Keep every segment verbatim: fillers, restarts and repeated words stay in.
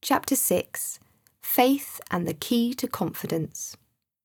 Chapter six. Faith and the Key to Confidence.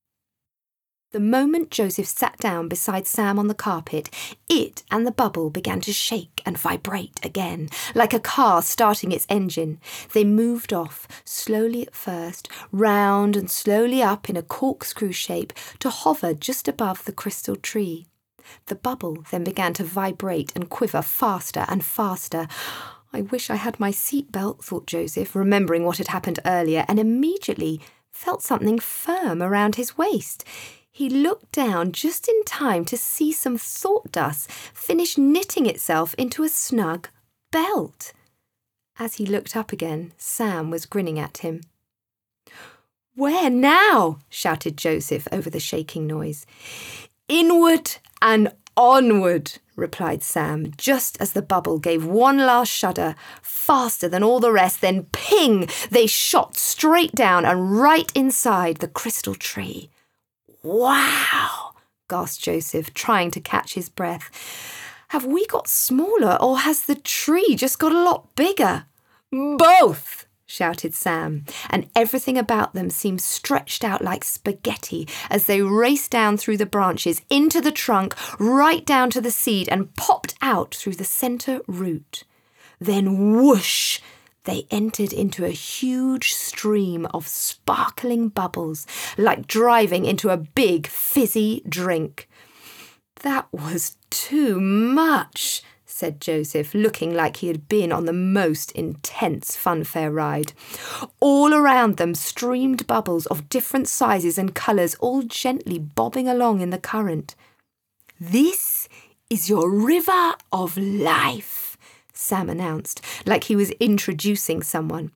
The moment Joseph sat down beside Sam on the carpet, it and the bubble began to shake and vibrate again, like a car starting its engine. They moved off, slowly at first, round and slowly up in a corkscrew shape to hover just above the crystal tree. The bubble then began to vibrate and quiver faster and faster. I wish I had my seatbelt, thought Joseph, remembering what had happened earlier, and immediately felt something firm around his waist. He looked down just in time to see some thought dust finish knitting itself into a snug belt. As he looked up again, Sam was grinning at him. "Where now?" shouted Joseph over the shaking noise. "Inward and onward," replied Sam, just as the bubble gave one last shudder, faster than all the rest. Then ping! They shot straight down and right inside the crystal tree. "Wow!" gasped Joseph, trying to catch his breath. "Have we got smaller, or has the tree just got a lot bigger?" "Both!" shouted Sam, and everything about them seemed stretched out like spaghetti as they raced down through the branches, into the trunk, right down to the seed, and popped out through the centre root. Then whoosh! They entered into a huge stream of sparkling bubbles, like driving into a big fizzy drink. "That was too much," said Joseph, looking like he had been on the most intense funfair ride. All around them streamed bubbles of different sizes and colours, all gently bobbing along in the current. "This is your river of life," Sam announced, like he was introducing someone.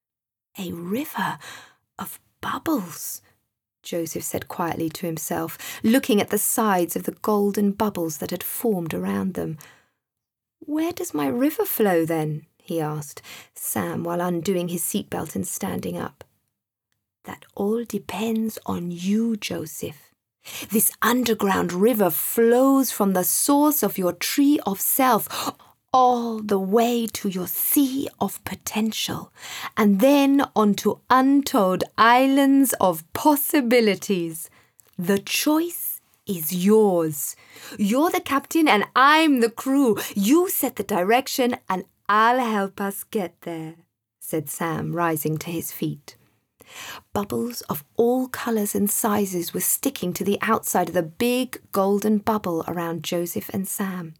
"A river of bubbles," Joseph said quietly to himself, looking at the sides of the golden bubbles that had formed around them. "Where does my river flow, then?" he asked Sam while undoing his seatbelt and standing up. "That all depends on you, Joseph. This underground river flows from the source of your tree of self all the way to your sea of potential, and then onto untold islands of possibilities. The choice is yours. You're the captain and I'm the crew. You set the direction and I'll help us get there," said Sam, rising to his feet. Bubbles of all colours and sizes were sticking to the outside of the big golden bubble around Joseph and Sam.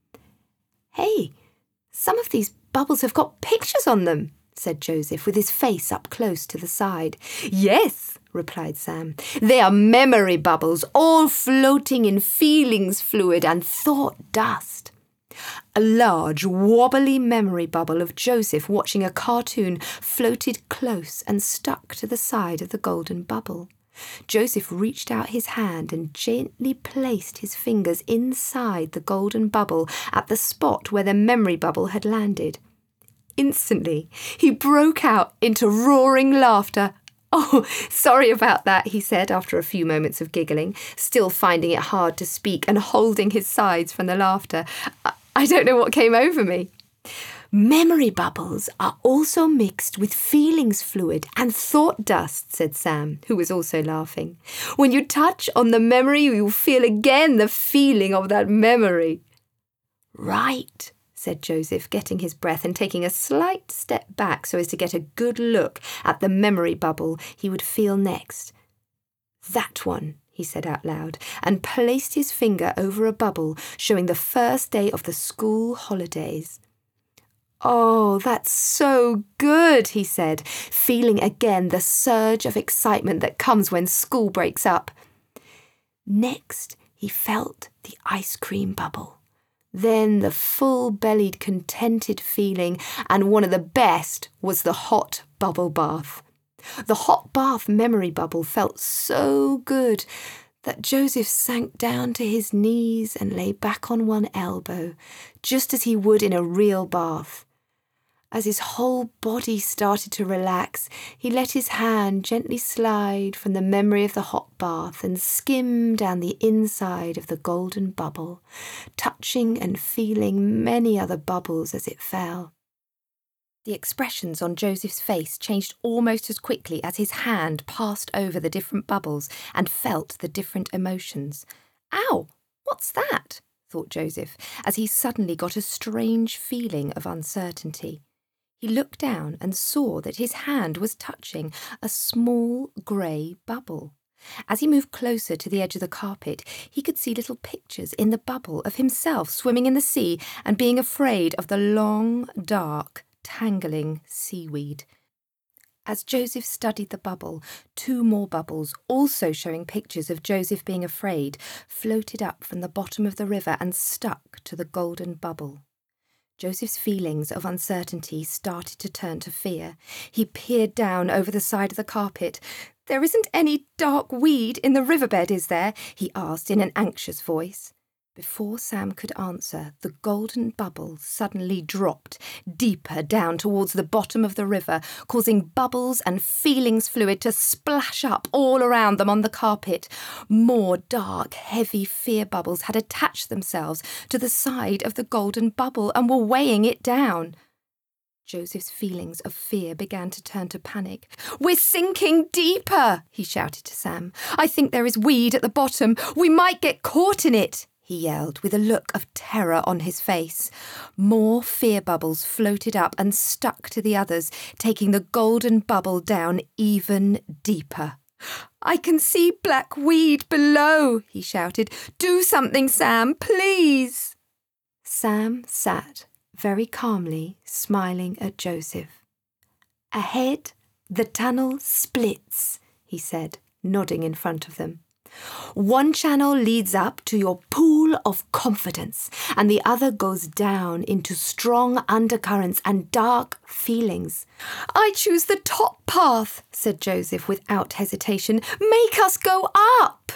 "Hey, some of these bubbles have got pictures on them," said Joseph, with his face up close to the side. "Yes," replied Sam. "They are memory bubbles, all floating in feelings fluid and thought dust." A large, wobbly memory bubble of Joseph watching a cartoon floated close and stuck to the side of the golden bubble. Joseph reached out his hand and gently placed his fingers inside the golden bubble at the spot where the memory bubble had landed. Instantly, he broke out into roaring laughter. "Oh, sorry about that," he said after a few moments of giggling, still finding it hard to speak and holding his sides from the laughter. I, I don't know what came over me. "Memory bubbles are also mixed with feelings fluid and thought dust," said Sam, who was also laughing. "When you touch on the memory, you'll feel again the feeling of that memory." "Right," said Joseph, getting his breath and taking a slight step back so as to get a good look at the memory bubble he would feel next. "That one," he said out loud, and placed his finger over a bubble showing the first day of the school holidays. "Oh, that's so good," he said, feeling again the surge of excitement that comes when school breaks up. Next, he felt the ice cream bubble, then the full-bellied, contented feeling, and one of the best was the hot bubble bath. The hot bath memory bubble felt so good that Joseph sank down to his knees and lay back on one elbow, just as he would in a real bath. As his whole body started to relax, he let his hand gently slide from the memory of the hot bath and skim down the inside of the golden bubble, touching and feeling many other bubbles as it fell. The expressions on Joseph's face changed almost as quickly as his hand passed over the different bubbles and felt the different emotions. Ow! What's that? Thought Joseph, as he suddenly got a strange feeling of uncertainty. He looked down and saw that his hand was touching a small grey bubble. As he moved closer to the edge of the carpet, he could see little pictures in the bubble of himself swimming in the sea and being afraid of the long, dark, tangling seaweed. As Joseph studied the bubble, two more bubbles, also showing pictures of Joseph being afraid, floated up from the bottom of the river and stuck to the golden bubble. Joseph's feelings of uncertainty started to turn to fear. He peered down over the side of the carpet. "There isn't any dark weed in the riverbed, is there?" he asked in an anxious voice. Before Sam could answer, the golden bubble suddenly dropped deeper down towards the bottom of the river, causing bubbles and feelings fluid to splash up all around them on the carpet. More dark, heavy fear bubbles had attached themselves to the side of the golden bubble and were weighing it down. Joseph's feelings of fear began to turn to panic. "We're sinking deeper," he shouted to Sam. "I think there is weed at the bottom. We might get caught in it," he yelled, with a look of terror on his face. More fear bubbles floated up and stuck to the others, taking the golden bubble down even deeper. "I can see black weed below," he shouted. "Do something, Sam, please." Sam sat very calmly, smiling at Joseph. "Ahead, the tunnel splits," he said, nodding in front of them. "One channel leads up to your pool of confidence, and the other goes down into strong undercurrents and dark feelings." "I choose the top path," said Joseph without hesitation. "Make us go up."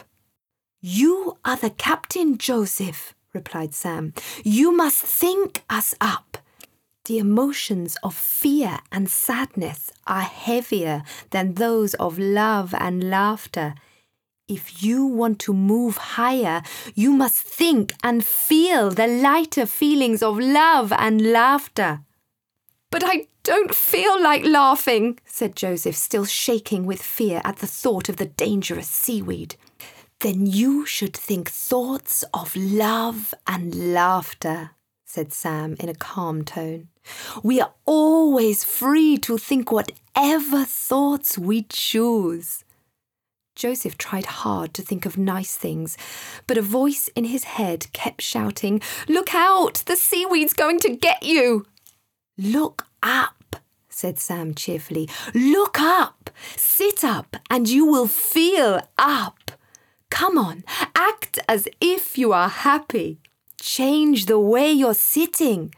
"You are the captain, Joseph," replied Sam. "You must think us up. The emotions of fear and sadness are heavier than those of love and laughter. If you want to move higher, you must think and feel the lighter feelings of love and laughter." "But I don't feel like laughing," said Joseph, still shaking with fear at the thought of the dangerous seaweed. "Then you should think thoughts of love and laughter," said Sam in a calm tone. "We are always free to think whatever thoughts we choose." Joseph tried hard to think of nice things, but a voice in his head kept shouting, "Look out! The seaweed's going to get you!" "Look up," said Sam cheerfully. "Look up! Sit up and you will feel up. Come on, act as if you are happy. Change the way you're sitting."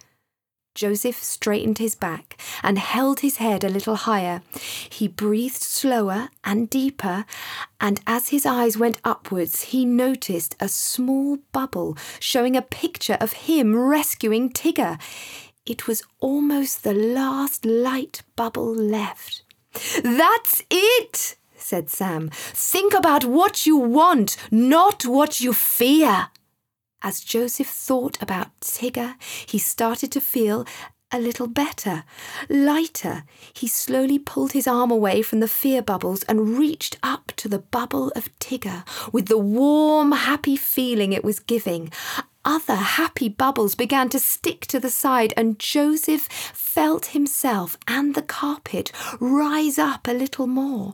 Joseph straightened his back and held his head a little higher. He breathed slower and deeper, and as his eyes went upwards, he noticed a small bubble showing a picture of him rescuing Tigger. It was almost the last light bubble left. "That's it," said Sam. "Think about what you want, not what you fear." As Joseph thought about Tigger, he started to feel a little better, lighter. He slowly pulled his arm away from the fear bubbles and reached up to the bubble of Tigger with the warm, happy feeling it was giving. Other happy bubbles began to stick to the side, and Joseph felt himself and the carpet rise up a little more.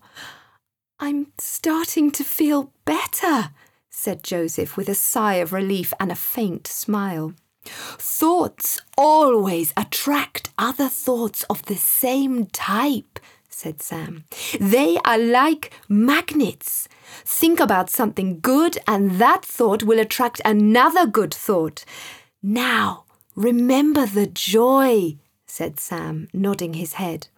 "I'm starting to feel better," said Joseph with a sigh of relief and a faint smile. "Thoughts always attract other thoughts of the same type," said Sam. "They are like magnets. Think about something good and that thought will attract another good thought. Now, remember the joy," said Sam, nodding his head.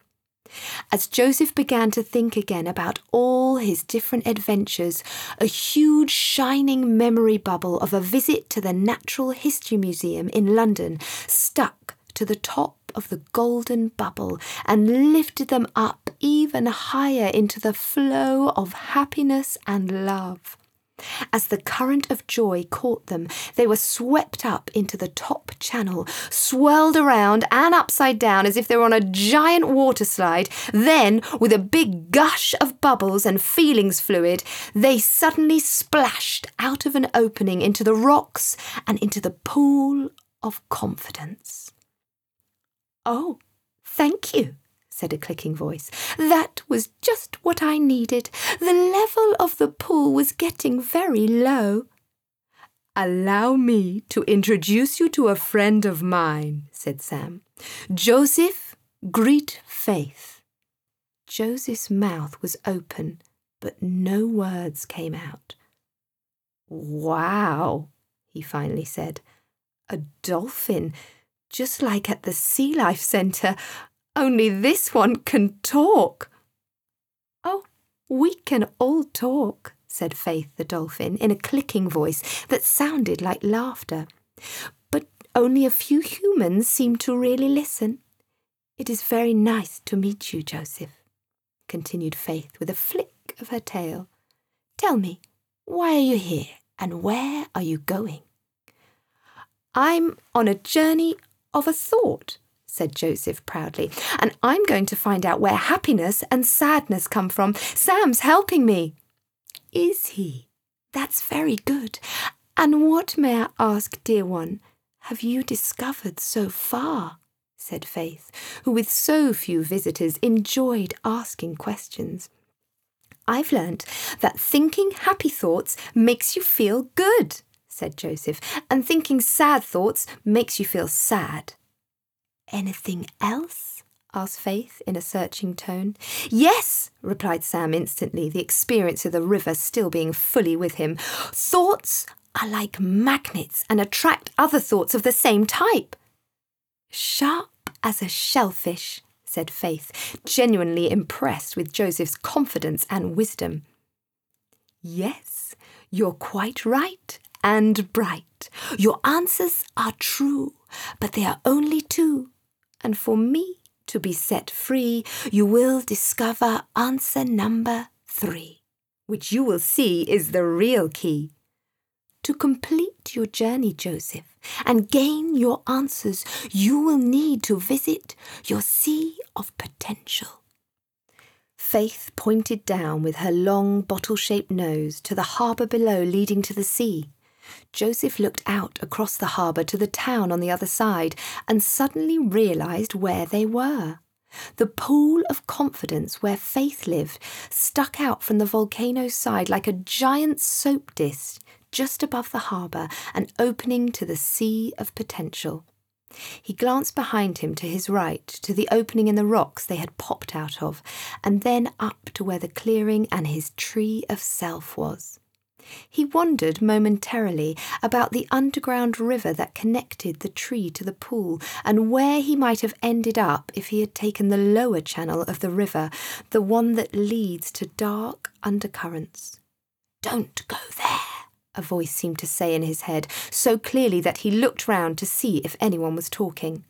As Joseph began to think again about all his different adventures, a huge shining memory bubble of a visit to the Natural History Museum in London stuck to the top of the golden bubble and lifted them up even higher into the flow of happiness and love. As the current of joy caught them, they were swept up into the top channel, swirled around and upside down as if they were on a giant water slide. Then, with a big gush of bubbles and feelings fluid, they suddenly splashed out of an opening into the rocks and into the pool of confidence. "Oh, thank you," said a clicking voice. "That was just what I needed. The level of the pool was getting very low." "Allow me to introduce you to a friend of mine," said Sam. "Joseph, greet Faith." Joseph's mouth was open, but no words came out. "Wow," he finally said. "A dolphin, just like at the Sea Life Centre. Only this one can talk." "Oh, we can all talk," said Faith the dolphin in a clicking voice that sounded like laughter. "But only a few humans seem to really listen. It is very nice to meet you, Joseph," continued Faith with a flick of her tail. "Tell me, why are you here and where are you going?" "I'm on a journey of a thought," said Joseph proudly, "and I'm going to find out where happiness and sadness come from. Sam's helping me." "Is he? That's very good. And what, may I ask, dear one, have you discovered so far?" said Faith, who with so few visitors enjoyed asking questions. "I've learnt that thinking happy thoughts makes you feel good," said Joseph, "and thinking sad thoughts makes you feel sad." "Anything else?" asked Faith in a searching tone. "Yes," replied Sam instantly, the experience of the river still being fully with him. "Thoughts are like magnets and attract other thoughts of the same type." "Sharp as a shellfish," said Faith, genuinely impressed with Joseph's confidence and wisdom. "Yes, you're quite right and bright. Your answers are true, but they are only two. And for me to be set free, you will discover answer number three, which you will see is the real key. To complete your journey, Joseph, and gain your answers, you will need to visit your sea of potential." Faith pointed down with her long bottle-shaped nose to the harbour below leading to the sea. Joseph looked out across the harbour to the town on the other side and suddenly realised where they were. The pool of confidence where Faith lived stuck out from the volcano's side like a giant soap dish just above the harbour and opening to the sea of potential. He glanced behind him to his right, to the opening in the rocks they had popped out of, and then up to where the clearing and his tree of self was. He wondered momentarily about the underground river that connected the tree to the pool and where he might have ended up if he had taken the lower channel of the river, the one that leads to dark undercurrents. "Don't go there," a voice seemed to say in his head, so clearly that he looked round to see if anyone was talking.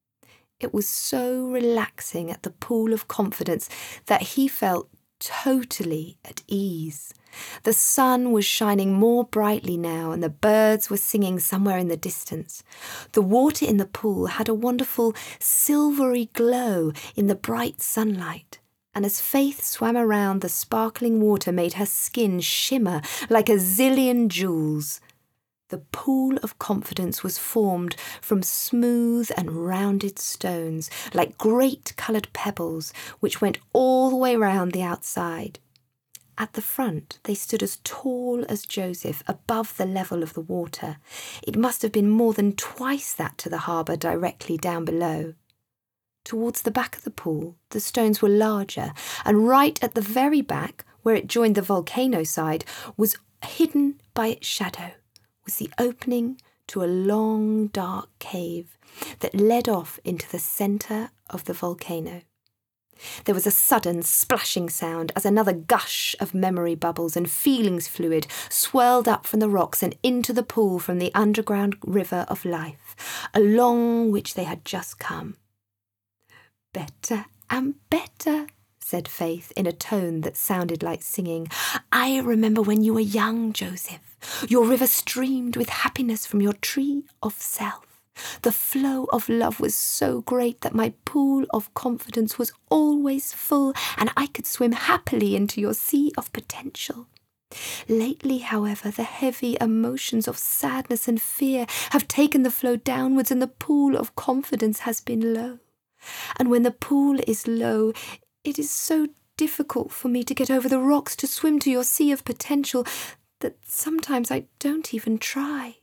It was so relaxing at the pool of confidence that he felt totally at ease. The sun was shining more brightly now and the birds were singing somewhere in the distance. The water in the pool had a wonderful silvery glow in the bright sunlight, and as Faith swam around, the sparkling water made her skin shimmer like a zillion jewels. The pool of confidence was formed from smooth and rounded stones, like great coloured pebbles, which went all the way round the outside. At the front, they stood as tall as Joseph, above the level of the water. It must have been more than twice that to the harbour directly down below. Towards the back of the pool, the stones were larger, and right at the very back, where it joined the volcano side, was hidden by its shadow, was the opening to a long, dark cave that led off into the centre of the volcano. There was a sudden splashing sound as another gush of memory bubbles and feelings fluid swirled up from the rocks and into the pool from the underground river of life, along which they had just come. "Better and better," said Faith in a tone that sounded like singing. "I remember when you were young, Joseph. Your river streamed with happiness from your tree of self. The flow of love was so great that my pool of confidence was always full, and I could swim happily into your sea of potential. Lately, however, the heavy emotions of sadness and fear have taken the flow downwards, and the pool of confidence has been low. And when the pool is low, it is so difficult for me to get over the rocks to swim to your sea of potential that sometimes I don't even try."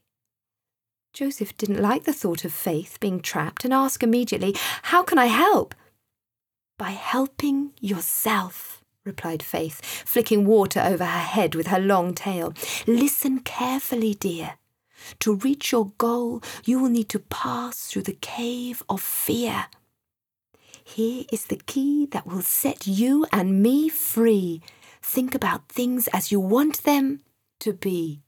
Joseph didn't like the thought of Faith being trapped and asked immediately, "How can I help?" "By helping yourself," replied Faith, flicking water over her head with her long tail. "Listen carefully, dear. To reach your goal, you will need to pass through the cave of fear. Here is the key that will set you and me free. Think about things as you want them to be.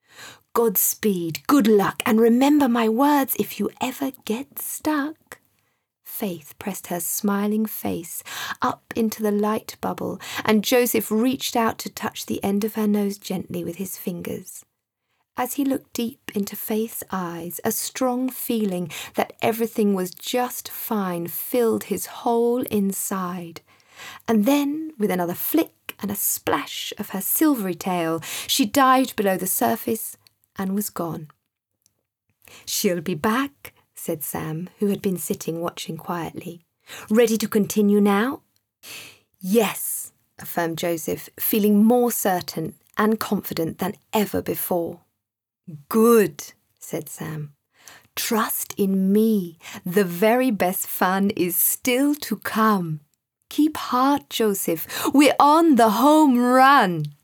Godspeed, good luck, and remember my words if you ever get stuck." Faith pressed her smiling face up into the light bubble, and Joseph reached out to touch the end of her nose gently with his fingers. As he looked deep into Faith's eyes, a strong feeling that everything was just fine filled his whole inside. And then, with another flick and a splash of her silvery tail, she dived below the surface and was gone. "She'll be back," said Sam, who had been sitting watching quietly. "Ready to continue now?" "Yes," affirmed Joseph, feeling more certain and confident than ever before. "Good," said Sam. "Trust in me. The very best fun is still to come. Keep heart, Joseph. We're on the home run."